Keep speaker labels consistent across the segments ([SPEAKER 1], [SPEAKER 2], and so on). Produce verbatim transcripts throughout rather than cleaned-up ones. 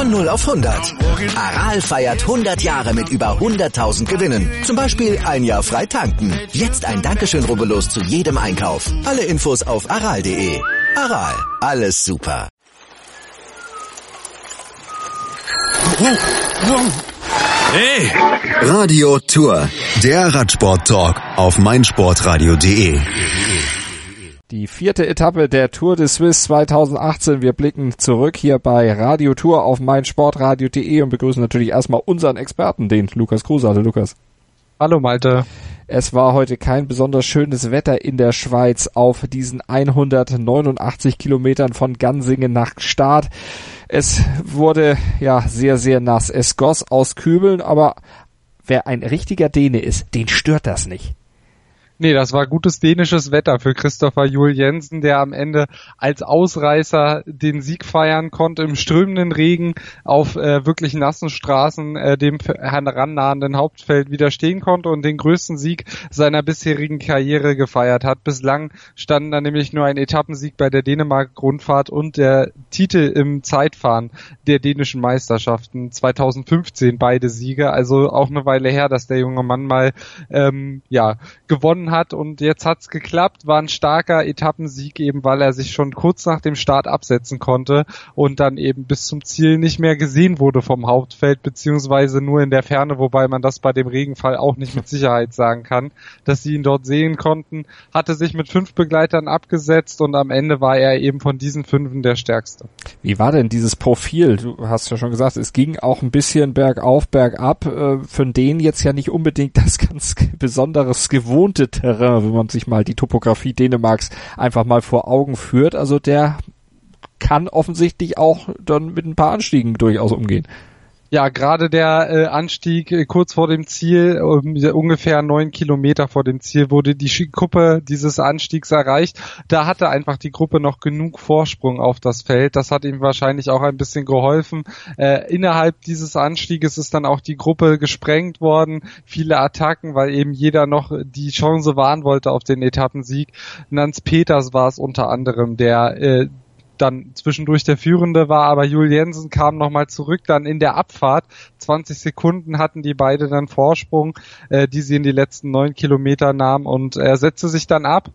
[SPEAKER 1] Von null auf hundert. Aral feiert hundert Jahre mit über hunderttausend Gewinnen. Zum Beispiel ein Jahr frei tanken. Jetzt ein Dankeschön, rubbellos zu jedem Einkauf. Alle Infos auf aral punkt de. Aral, alles super.
[SPEAKER 2] Hey! Radio Tour, der Radsport-Talk auf meinsportradio punkt de.
[SPEAKER 3] Die vierte Etappe der Tour de Suisse zweitausendachtzehn. Wir blicken zurück hier bei Radio Tour auf meinsportradio punkt de und begrüßen natürlich erstmal unseren Experten, den Lukas Kruse. Hallo Lukas.
[SPEAKER 4] Hallo Malte.
[SPEAKER 3] Es war heute kein besonders schönes Wetter in der Schweiz auf diesen hundertneunundachtzig Kilometern von Gansingen nach Start. Es wurde ja sehr, sehr nass. Es goss aus Kübeln, aber wer ein richtiger Däne ist, den stört das nicht.
[SPEAKER 4] Nee, das war gutes dänisches Wetter für Christopher Juul Jensen, der am Ende als Ausreißer den Sieg feiern konnte im strömenden Regen auf äh, wirklich nassen Straßen äh, dem herannahenden Hauptfeld widerstehen konnte und den größten Sieg seiner bisherigen Karriere gefeiert hat. Bislang standen da nämlich nur ein Etappensieg bei der Dänemark-Rundfahrt und der Titel im Zeitfahren der dänischen Meisterschaften zweitausendfünfzehn, beide Siege. Also auch eine Weile her, dass der junge Mann mal ähm, ja gewonnen hat und jetzt hat's geklappt, war ein starker Etappensieg eben, weil er sich schon kurz nach dem Start absetzen konnte und dann eben bis zum Ziel nicht mehr gesehen wurde vom Hauptfeld, beziehungsweise nur in der Ferne, wobei man das bei dem Regenfall auch nicht mit Sicherheit sagen kann, dass sie ihn dort sehen konnten, hatte sich mit fünf Begleitern abgesetzt und am Ende war er eben von diesen fünfen der stärkste.
[SPEAKER 3] Wie war denn dieses Profil? Du hast ja schon gesagt, es ging auch ein bisschen bergauf, bergab, für den jetzt ja nicht unbedingt das ganz besonderes gewohnte Terrain, wenn man sich mal die Topografie Dänemarks einfach mal vor Augen führt. Also der kann offensichtlich auch dann mit ein paar Anstiegen durchaus umgehen.
[SPEAKER 4] Ja, gerade der äh, Anstieg äh, kurz vor dem Ziel, um, ungefähr neun Kilometer vor dem Ziel, wurde die Kuppe dieses Anstiegs erreicht. Da hatte einfach die Gruppe noch genug Vorsprung auf das Feld. Das hat ihm wahrscheinlich auch ein bisschen geholfen. Äh, innerhalb dieses Anstieges ist dann auch die Gruppe gesprengt worden. Viele Attacken, weil eben jeder noch die Chance wahren wollte auf den Etappensieg. Nans Peters war es unter anderem, der äh, dann zwischendurch der Führende war, aber Juul Jensen kam nochmal zurück, dann in der Abfahrt, zwanzig Sekunden hatten die beide dann Vorsprung, äh, die sie in die letzten neun Kilometer nahmen und er setzte sich dann ab.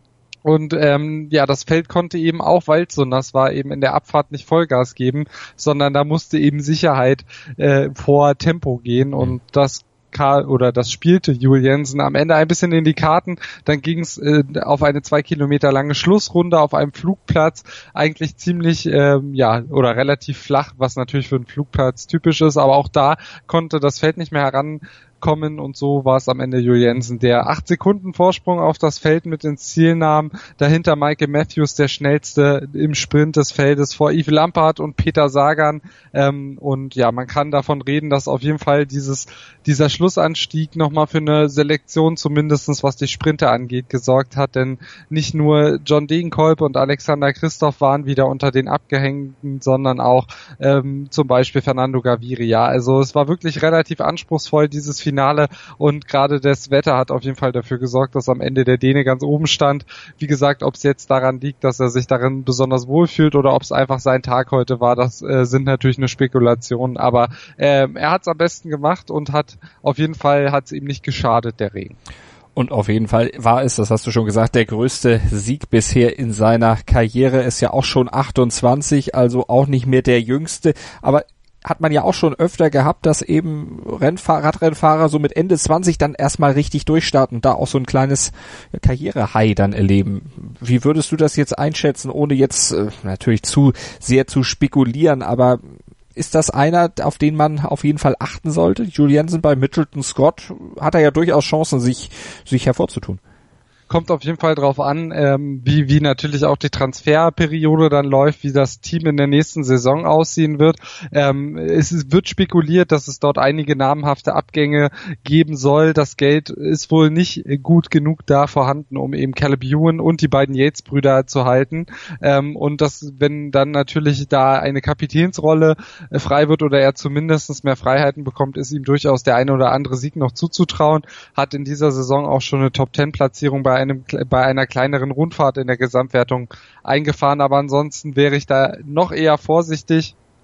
[SPEAKER 4] Und ähm, ja, das Feld konnte eben auch, weil es so nass war, eben in der Abfahrt nicht Vollgas geben, sondern da musste eben Sicherheit äh, vor Tempo gehen und das oder das spielte Juul Jensen am Ende ein bisschen in die Karten. Dann ging es äh, auf eine zwei Kilometer lange Schlussrunde auf einem Flugplatz, eigentlich ziemlich, ähm, ja, oder relativ flach, was natürlich für einen Flugplatz typisch ist, aber auch da konnte das Feld nicht mehr heran kommen und so war es am Ende Juul Jensen, der acht Sekunden Vorsprung auf das Feld mit ins Ziel nahm. Dahinter Michael Matthews, der schnellste im Sprint des Feldes vor Yves Lampaert und Peter Sagan. Ähm, und ja, man kann davon reden, dass auf jeden Fall dieses dieser Schlussanstieg nochmal für eine Selektion, zumindestens was die Sprinter angeht, gesorgt hat. Denn nicht nur John Degenkolb und Alexander Kristoff waren wieder unter den Abgehängten, sondern auch ähm, zum Beispiel Fernando Gaviria. Also es war wirklich relativ anspruchsvoll, dieses Finale und gerade das Wetter hat auf jeden Fall dafür gesorgt, dass am Ende der Däne ganz oben stand. Wie gesagt, ob es jetzt daran liegt, dass er sich darin besonders wohlfühlt oder ob es einfach sein Tag heute war, das äh, sind natürlich nur Spekulationen, aber äh, er hat es am besten gemacht und hat auf jeden Fall hat es ihm nicht geschadet, der Regen.
[SPEAKER 3] Und auf jeden Fall war es, das hast du schon gesagt, der größte Sieg bisher in seiner Karriere, ist ja auch schon achtundzwanzig, also auch nicht mehr der jüngste, aber hat man ja auch schon öfter gehabt, dass eben Rennfahrer, Radrennfahrer so mit Ende zwanzig dann erstmal richtig durchstarten, da auch so ein kleines Karriere-High dann erleben. Wie würdest du das jetzt einschätzen, ohne jetzt äh, natürlich zu sehr zu spekulieren, aber ist das einer, auf den man auf jeden Fall achten sollte? Juul Jensen bei Mitchelton Scott hat er ja durchaus Chancen, sich sich hervorzutun.
[SPEAKER 4] Kommt auf jeden Fall drauf an, ähm, wie wie natürlich auch die Transferperiode dann läuft, wie das Team in der nächsten Saison aussehen wird. Ähm, es ist, wird spekuliert, dass es dort einige namhafte Abgänge geben soll. Das Geld ist wohl nicht gut genug da vorhanden, um eben Caleb Ewan und die beiden Yates-Brüder zu halten. Ähm, und das, wenn dann natürlich da eine Kapitänsrolle äh, frei wird oder er zumindest mehr Freiheiten bekommt, ist ihm durchaus der eine oder andere Sieg noch zuzutrauen. Hat in dieser Saison auch schon eine Top-Ten-Platzierung bei einem bei einer kleineren Rundfahrt in der Gesamtwertung eingefahren, aber ansonsten wäre ich da noch eher vorsichtig.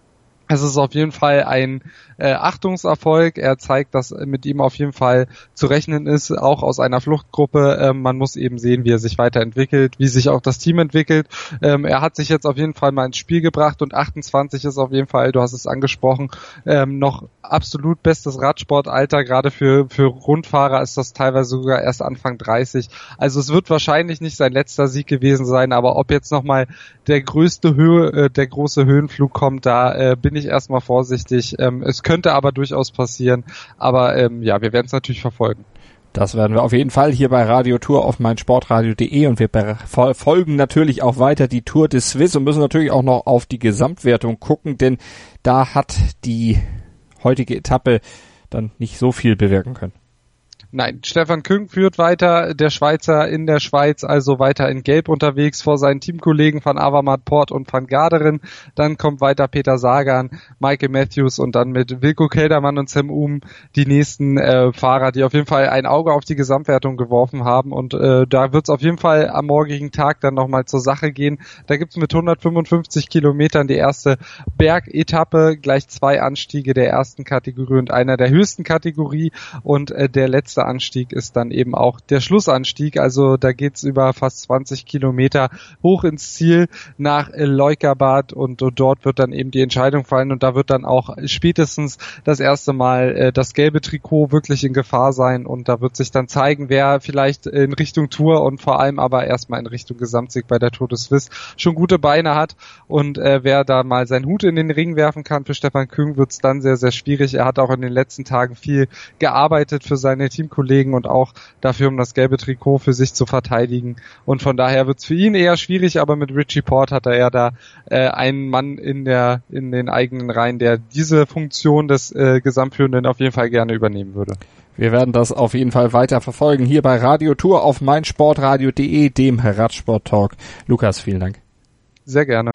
[SPEAKER 4] Es ist auf jeden Fall ein äh, Achtungserfolg. Er zeigt, dass mit ihm auf jeden Fall zu rechnen ist, auch aus einer Fluchtgruppe. Ähm, man muss eben sehen, wie er sich weiterentwickelt, wie sich auch das Team entwickelt. Ähm, er hat sich jetzt auf jeden Fall mal ins Spiel gebracht und achtundzwanzig ist auf jeden Fall, du hast es angesprochen, ähm, noch absolut bestes Radsportalter. Gerade für für Rundfahrer ist das teilweise sogar erst Anfang dreißig. Also es wird wahrscheinlich nicht sein letzter Sieg gewesen sein, aber ob jetzt nochmal der größte Höhe, äh, der große Höhenflug kommt, da äh, bin ich erstmal vorsichtig. Ähm, es könnte aber durchaus passieren, aber ähm, ja, wir werden es natürlich verfolgen.
[SPEAKER 3] Das werden wir auf jeden Fall hier bei Radio Tour auf meinsportradio punkt de und wir verfolgen natürlich auch weiter die Tour de Suisse und müssen natürlich auch noch auf die Gesamtwertung gucken, denn da hat die heutige Etappe dann nicht so viel bewirken können.
[SPEAKER 4] Nein, Stefan Küng führt weiter, der Schweizer in der Schweiz, also weiter in Gelb unterwegs vor seinen Teamkollegen van Avermaet, Poort und van Garderen. Dann kommt weiter Peter Sagan, Michael Matthews und dann mit Wilco Kelderman und Sam Oom die nächsten äh, Fahrer, die auf jeden Fall ein Auge auf die Gesamtwertung geworfen haben. Und äh, da wird es auf jeden Fall am morgigen Tag dann nochmal zur Sache gehen. Da gibt's mit hundertfünfundfünfzig Kilometern die erste Bergetappe, gleich zwei Anstiege der ersten Kategorie und einer der höchsten Kategorie und äh, der letzte Anstieg ist dann eben auch der Schlussanstieg, also da geht's über fast zwanzig Kilometer hoch ins Ziel nach Leukerbad und, und dort wird dann eben die Entscheidung fallen und da wird dann auch spätestens das erste Mal äh, das gelbe Trikot wirklich in Gefahr sein und da wird sich dann zeigen, wer vielleicht in Richtung Tour und vor allem aber erstmal in Richtung Gesamtsieg bei der Tour de Suisse schon gute Beine hat und äh, wer da mal seinen Hut in den Ring werfen kann, für Stefan Küng wird's dann sehr, sehr schwierig. Er hat auch in den letzten Tagen viel gearbeitet für seine Team Kollegen und auch dafür, um das gelbe Trikot für sich zu verteidigen. Und von daher wird es für ihn eher schwierig, aber mit Richie Porte hat er ja da äh, einen Mann in der in den eigenen Reihen, der diese Funktion des äh, Gesamtführenden auf jeden Fall gerne übernehmen würde.
[SPEAKER 3] Wir werden das auf jeden Fall weiter verfolgen hier bei Radio Tour auf meinsportradio punkt de, dem Radsport-Talk. Lukas, vielen Dank.
[SPEAKER 4] Sehr gerne.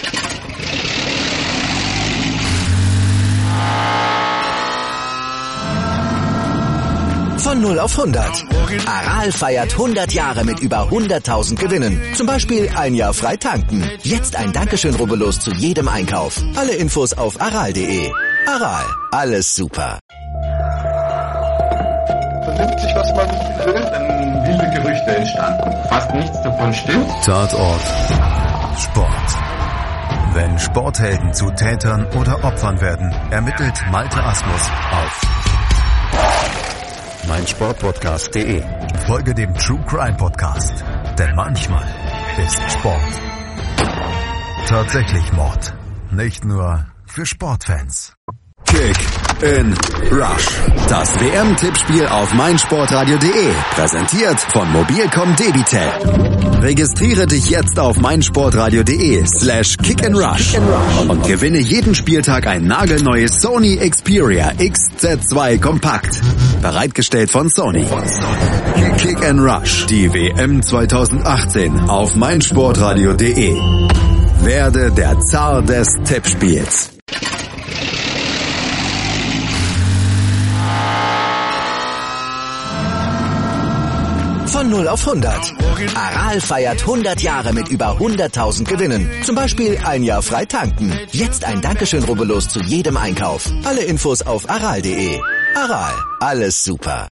[SPEAKER 1] Von null auf hundert. Aral feiert hundert Jahre mit über hunderttausend Gewinnen. Zum Beispiel ein Jahr frei tanken. Jetzt ein Dankeschön, rubbellos zu jedem Einkauf. Alle Infos auf aral punkt de. Aral, alles super.
[SPEAKER 5] Vernimmt sich, was man will, dann wilde Gerüchte entstanden. Fast nichts davon stimmt.
[SPEAKER 2] Tatort Sport. Wenn Sporthelden zu Tätern oder Opfern werden, ermittelt Malte Asmus auf meinsportpodcast punkt de. Folge dem True Crime Podcast, denn manchmal ist Sport tatsächlich Mord. Nicht nur für Sportfans. Kick in Rush. Das W M-Tippspiel auf meinsportradio punkt de. Präsentiert von Mobilcom Debitel. Registriere dich jetzt auf meinsportradio punkt de slash kick and rush und gewinne jeden Spieltag ein nagelneues Sony Xperia X Z zwei Kompakt. Bereitgestellt von Sony. Kick and Rush. Die W M zwanzig achtzehn auf meinsportradio punkt de. Werde der Zar des Tippspiels.
[SPEAKER 1] Von null auf hundert. Aral feiert hundert Jahre mit über hunderttausend Gewinnen. Zum Beispiel ein Jahr frei tanken. Jetzt ein Dankeschön, rubbellos zu jedem Einkauf. Alle Infos auf aral punkt de. Aral, alles super.